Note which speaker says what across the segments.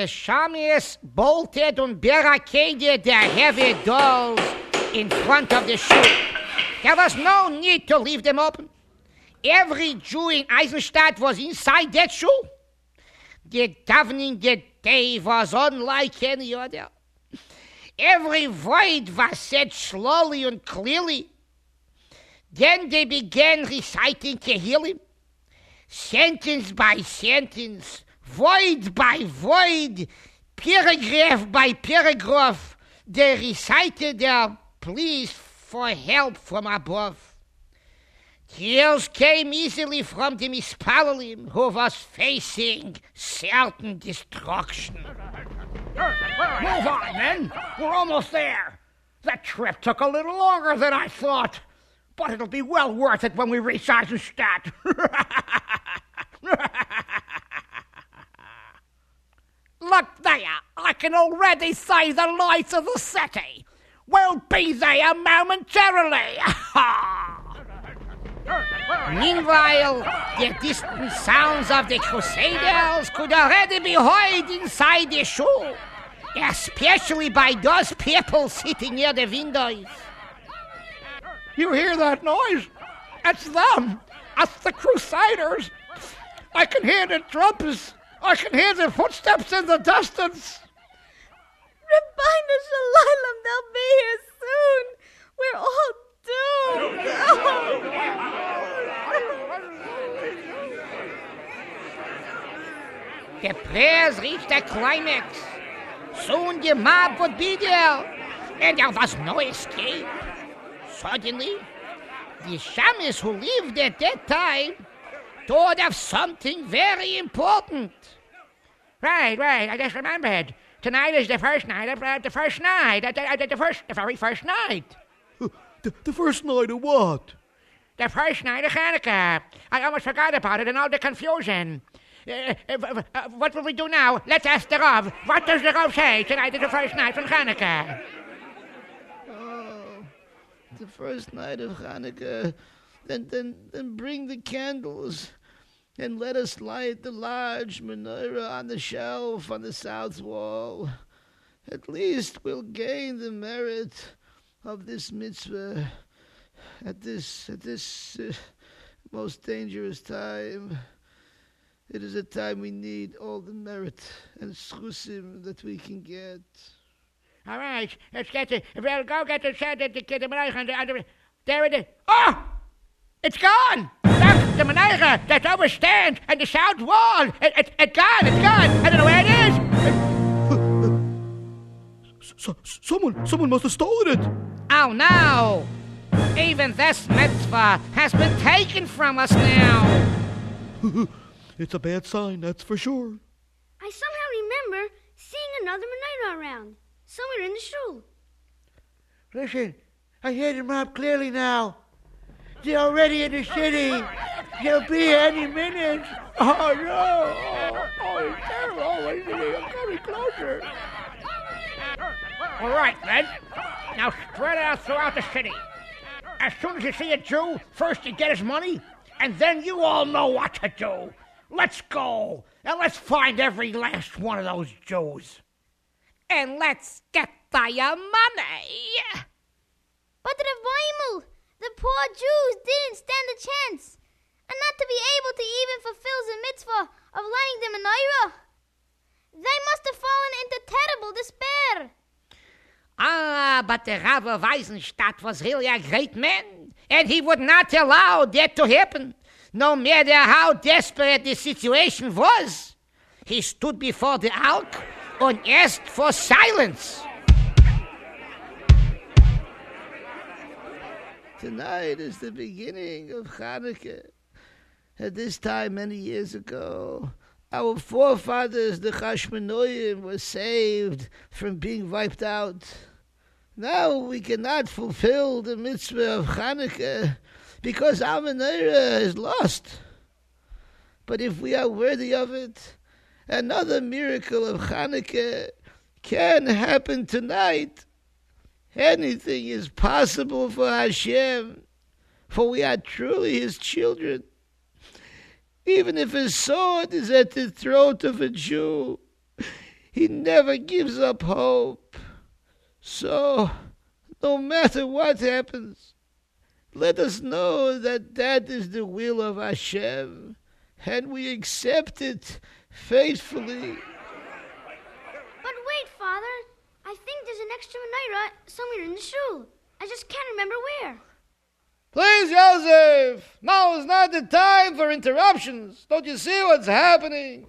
Speaker 1: the shamies bolted and barricaded their heavy doors in front of the shul. There was no need to leave them open. Every Jew in Eisenstadt was inside that shul. The davening that day was unlike any other. Every word was said slowly and clearly. Then they began reciting Tehillim, sentence by sentence, word by word, paragraph by paragraph. They recited their pleas for help from above. Tears came easily from the Mispalalim, who was facing certain destruction.
Speaker 2: Move on, men. We're almost there. That trip took a little longer than I thought, but it'll be well worth it when we reach Eisenstadt. Look there. I can already see the lights of the city. We'll be there momentarily.
Speaker 1: Meanwhile, the distant sounds of the Crusaders could already be heard inside the shul, especially by those people sitting near the windows.
Speaker 2: You hear that noise? It's them. It's the Crusaders. I can hear the trumpets. I can hear the footsteps in the distance.
Speaker 3: Rabbeinu Shalom, they'll be here soon. We're all doomed.
Speaker 1: The prayers reached a climax. Soon the mob would be there, and there was no escape. Suddenly, the shamis who lived at that time thought of something very important.
Speaker 2: Right, I just remembered. Tonight is the first night of the first night. The very first night.
Speaker 4: The first night of what?
Speaker 2: The first night of Hanukkah. I almost forgot about it in all the confusion. What will we do now? Let's ask the Rav. What does the Rav say? Tonight is the first night from Hanukkah.
Speaker 4: Oh, the first night of Hanukkah. Then bring the candles. And let us light the large menorah on the shelf on the south wall. At least we'll gain the merit of this mitzvah at this most dangerous time. It is a time we need all the merit and schusim that we can get.
Speaker 2: All right, let's get it. We'll go get the menorah. There it is. Oh! It's gone! Look, the menorah that overstands and the south wall. It's gone. I don't know where it is.
Speaker 4: Someone must have stolen it.
Speaker 1: Oh no! Even this mitzvah has been taken from us now.
Speaker 4: It's a bad sign, that's for sure.
Speaker 3: I somehow remember seeing another menorah around, somewhere in the shul.
Speaker 5: Listen, I hear the mob clearly now. They're already in the city. They'll be here any minute. Oh no! Oh, it's terrible! Oh, it's coming closer.
Speaker 2: All right, then. Now spread out throughout the city. As soon as you see a Jew, first you get his money, and then you all know what to do. Let's go, and let's find every last one of those Jews.
Speaker 1: And let's get their money.
Speaker 3: But Rabbeinu, the poor Jews didn't stand a chance, and not to be able to even fulfill the mitzvah of lighting the menorah. They must have fallen into terrible despair.
Speaker 1: Ah, but the Rav of Eisenstadt was really a great man, and he would not allow that to happen, no matter how desperate the situation was. He stood before the ark and asked for silence.
Speaker 4: Tonight is the beginning of Hanukkah. At this time, many years ago, our forefathers, the Hashmonaim, were saved from being wiped out. Now we cannot fulfill the mitzvah of Hanukkah because our menorah is lost. But if we are worthy of it, another miracle of Hanukkah can happen tonight. Anything is possible for Hashem, for we are truly His children. Even if a sword is at the throat of a Jew, he never gives up hope. So, no matter what happens, let us know that is the will of Hashem, and we accept it faithfully.
Speaker 3: But wait, Father. I think there's an extra menorah somewhere in the shul. I just can't remember where.
Speaker 4: Please, Joseph, now is not the time for interruptions. Don't you see what's happening?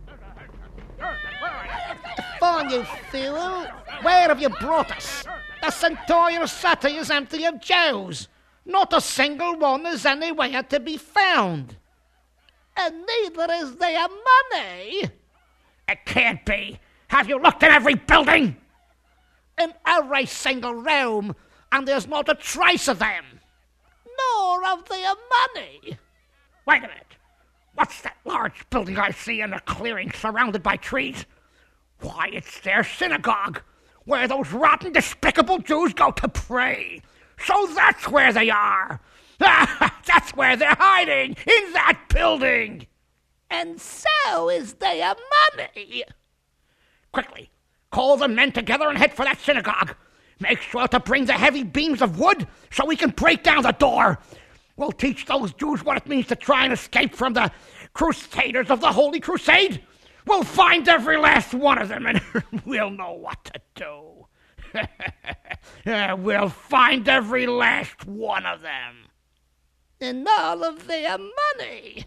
Speaker 1: Fun, you fool! Where have you brought us? The entire city is empty of Jews. Not a single one is anywhere to be found. And neither is there money.
Speaker 2: It can't be. Have you looked in every building?
Speaker 1: In every single room, and there's not a trace of them. Nor of their money.
Speaker 2: Wait a minute. What's that large building I see in a clearing surrounded by trees? Why, it's their synagogue, where those rotten, despicable Jews go to pray. So that's where they are. That's where they're hiding, in that building.
Speaker 1: And so is their money.
Speaker 2: Quickly, call the men together and head for that synagogue. Make sure to bring the heavy beams of wood so we can break down the door. We'll teach those Jews what it means to try and escape from the crusaders of the Holy Crusade. We'll find every last one of them, and we'll know what to do. We'll find every last one of them.
Speaker 1: And all of their money.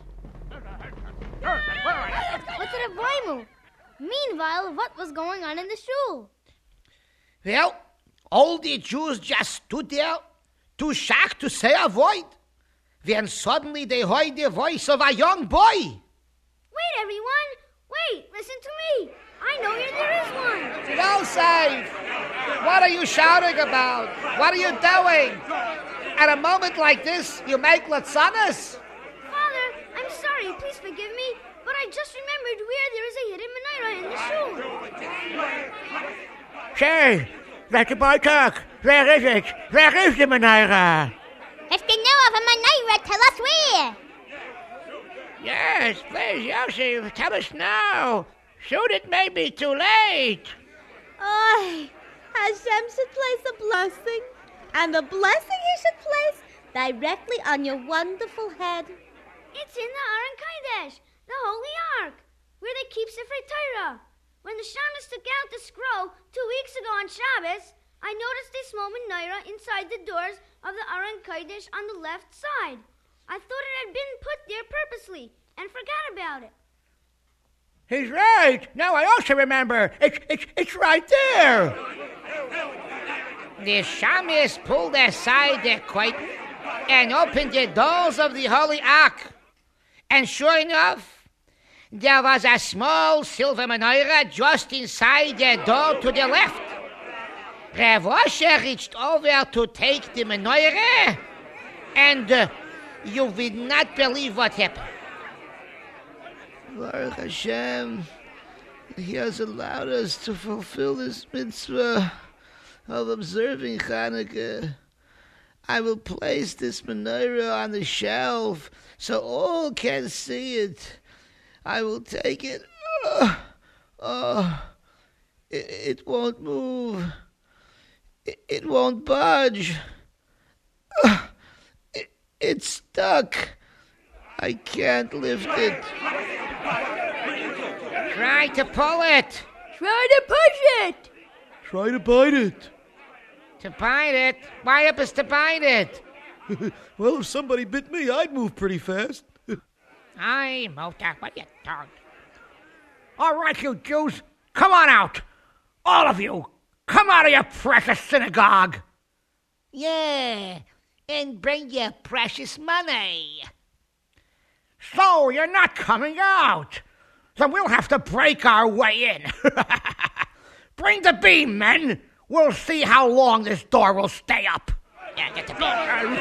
Speaker 3: What's it a Bible? Meanwhile, what was going on in the shul?
Speaker 1: Well, all the Jews just stood there, too shocked to say a word. Then suddenly they heard the voice of a young boy.
Speaker 3: Wait, everyone! Wait, listen to me! I know there is one!
Speaker 1: Joseph! What are you shouting about? What are you doing? At a moment like this, you make latzanas?
Speaker 3: Father, I'm sorry, please forgive me, but I just remembered where there is a hidden menorah in the shul.
Speaker 2: Say, let the boy talk. Where is it? Where is the menorah?
Speaker 3: If they know of a menorah, tell us where.
Speaker 2: Yes, please, Yosef, tell us now. Soon it may be too late.
Speaker 6: Oh, Hashem should place a blessing, and the blessing he should place directly on your wonderful head.
Speaker 3: It's in the Aron Kodesh, the Holy Ark, where they keep Sefer Torah. When the shaman took out the scroll 2 weeks ago on Shabbos, I noticed a small menorah inside the doors of the Aron Kodesh on the left side. I thought it had been put there purposely and forgot about it.
Speaker 2: He's right. Now I also remember. It's right there.
Speaker 1: The shaman pulled aside the curtain and opened the doors of the Holy Ark. And sure enough, there was a small silver menorah just inside the door to the left. Rav Osher reached over to take the menorah, and you will not believe what happened.
Speaker 4: Baruch Hashem, He has allowed us to fulfill this mitzvah of observing Hanukkah. I will place this menorah on the shelf so all can see it. I will take it. It won't move. It won't budge. It's stuck. I can't lift it.
Speaker 1: Try to pull it.
Speaker 6: Try to push it.
Speaker 5: Try to bite it.
Speaker 1: To bite it? Why up is to bite it?
Speaker 5: Well, if somebody bit me, I'd move pretty fast.
Speaker 1: Aye, Mota, what you doing?
Speaker 2: All right, you Jews, come on out. All of you, come out of your precious synagogue.
Speaker 1: Yeah, and bring your precious money.
Speaker 2: So you're not coming out. Then we'll have to break our way in. Bring the beam, men. We'll see how long this door will stay up.
Speaker 1: Yeah, get the beam.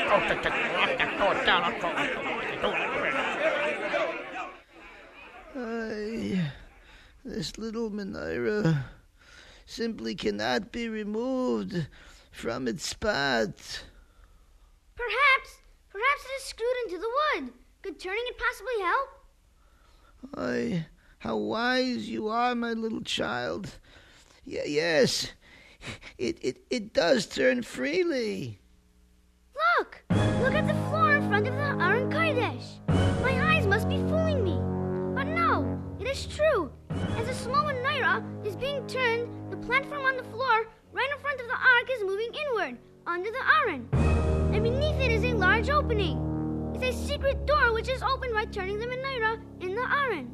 Speaker 4: This little menorah simply cannot be removed from its spot.
Speaker 3: Perhaps it is screwed into the wood. Could turning it possibly help?
Speaker 4: How wise you are, my little child. Yes, it does turn freely.
Speaker 3: Look at the floor in front of the Aron Kodesh. My eyes must be fooling me. But no, it is true. As the small menorah is being turned, the platform on the floor right in front of the ark is moving inward, under the Aron. And beneath it is a large opening. It's a secret door which is opened by turning the menorah in the Aron.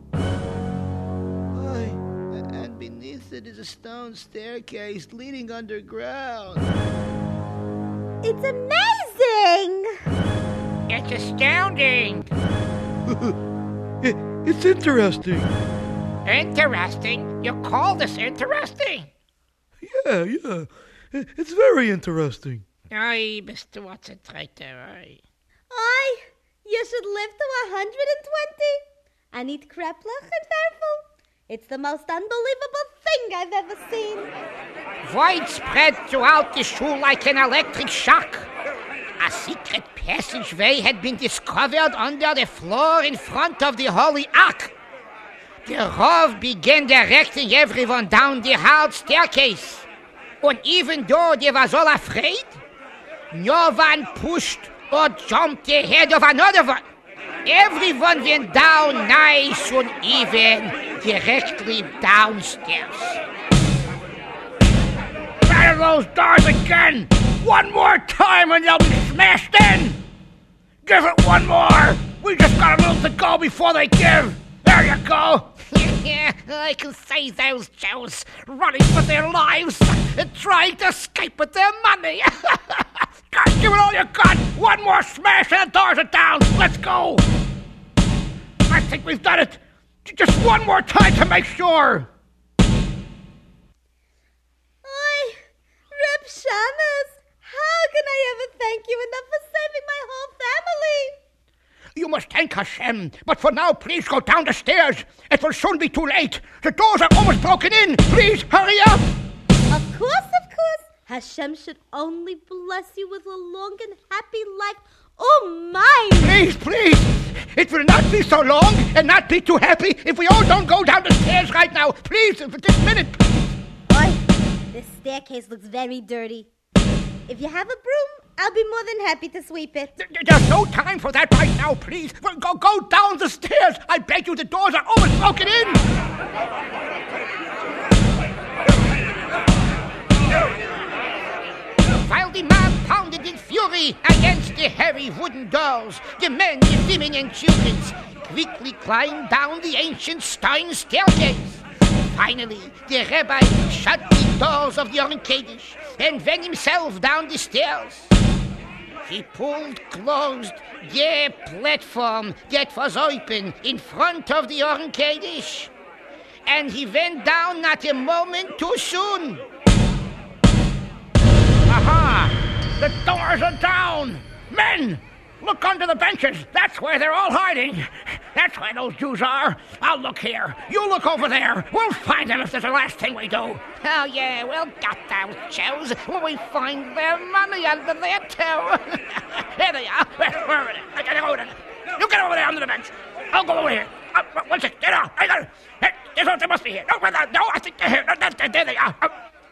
Speaker 4: Why? And beneath it is a stone staircase leading underground.
Speaker 6: It's amazing!
Speaker 2: It's astounding.
Speaker 5: It's interesting.
Speaker 2: Interesting? You call this interesting?
Speaker 5: Yeah. It's very interesting.
Speaker 2: Aye, Mr. Watson, right there, aye.
Speaker 6: Aye, you should live to 120 and eat kreplach and verfel. It's the most unbelievable thing I've ever seen.
Speaker 1: Widespread throughout the shul like an electric shock. A secret passageway had been discovered under the floor in front of the Holy Ark. The Rav began directing everyone down the hard staircase. And even though they was all afraid, no one pushed or jumped ahead of another one. Everyone went down nice and even, directly downstairs.
Speaker 2: Try those doors again! One more time and they'll be smashed in! Give it one more! We just got a little to go before they give! There you go!
Speaker 1: Yeah, I can see those Jews running for their lives and trying to escape with their money.
Speaker 2: God, give it all you got! One more smash and the doors are down! Let's go! I think we've done it! Just one more time to make sure!
Speaker 6: Aye, Reb Shamus, how can I ever thank you enough for saving my whole family?
Speaker 2: You must thank Hashem, but for now, please go down the stairs. It will soon be too late. The doors are almost broken in. Please, hurry up.
Speaker 6: Of course. Hashem should only bless you with a long and happy life. Oh, mine!
Speaker 2: Please. It will not be so long and not be too happy if we all don't go down the stairs right now. Please, for this minute.
Speaker 6: Oi, this staircase looks very dirty. If you have a broom, I'll be more than happy to sweep it.
Speaker 2: There's no time for that right now, please. Go down the stairs. I beg you, the doors are almost broken in.
Speaker 1: While the mob pounded in fury against the heavy wooden doors, the men, the women, and children quickly climbed down the ancient stone staircase. Finally, the rabbi shut the doors of the Aron Kodesh and went himself down the stairs. He pulled closed the platform that was open in front of the Aron Kodesh, and he went down not a moment too soon.
Speaker 2: Aha! The doors are down! Men! Look under the benches! That's where they're all hiding! That's where those Jews are! I'll look here! You look over there! We'll find them if there's the last thing we do!
Speaker 1: Oh yeah, we'll get those Jews when we find their money under there too.
Speaker 2: There they are! Where are they? I gotta go over there! You get over there under the bench! I'll go over here! One second! There they are! They must be here! No, I think they're here! There they are!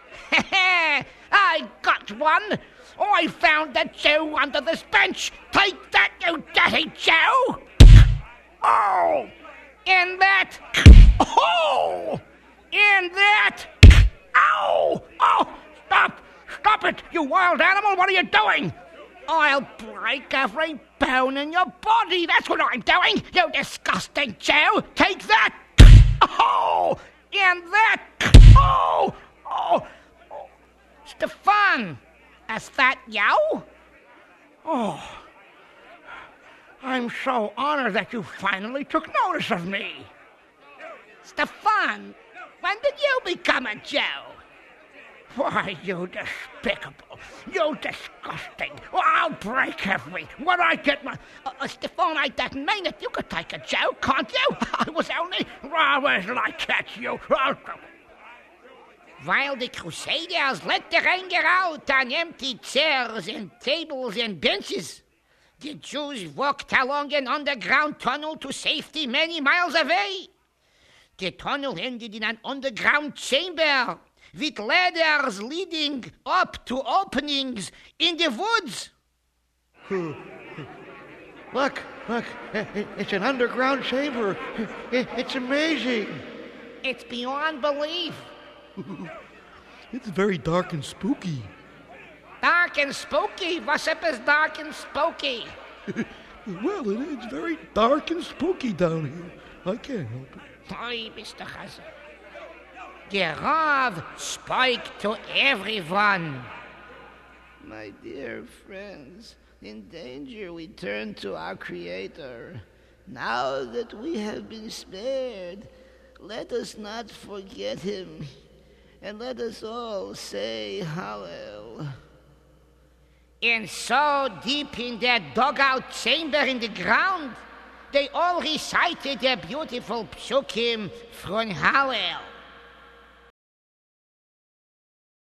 Speaker 1: I got one. I found the Jew under this bench. Take that, you dirty Jew.
Speaker 2: Oh!
Speaker 1: And that.
Speaker 2: Oh! And that! Ow! Oh! Stop it, you wild animal! What are you doing?
Speaker 1: I'll break every bone in your body. That's what I'm doing, you disgusting Jew. Take that.
Speaker 2: Oh!
Speaker 1: And that.
Speaker 2: Oh! Oh!
Speaker 1: Stefan, is that you?
Speaker 2: Oh, I'm so honored that you finally took notice of me.
Speaker 1: Stefan, when did you become a Jew?
Speaker 2: Why, you despicable, you disgusting. Well, I'll break every. When I get my...
Speaker 1: Stefan, I didn't mean it. You could take a Jew, can't you? I was only...
Speaker 2: Where did I catch you?
Speaker 1: While the Crusaders let the ranger out on empty chairs and tables and benches, the Jews walked along an underground tunnel to safety many miles away. The tunnel ended in an underground chamber with ladders leading up to openings in the woods.
Speaker 5: Look, it's an underground chamber. It's amazing.
Speaker 1: It's beyond belief.
Speaker 5: It's very dark and spooky.
Speaker 1: Dark and spooky? What's up is dark and spooky?
Speaker 5: Well, it's very dark and spooky down here. I can't help it.
Speaker 1: Oi, Mr. Chazer. The Rav spoke to everyone.
Speaker 4: My dear friends, in danger we turn to our Creator. Now that we have been spared, let us not forget Him, and let us all say Hallel.
Speaker 1: And so deep in that dugout chamber in the ground, they all recited their beautiful psukim from Hallel.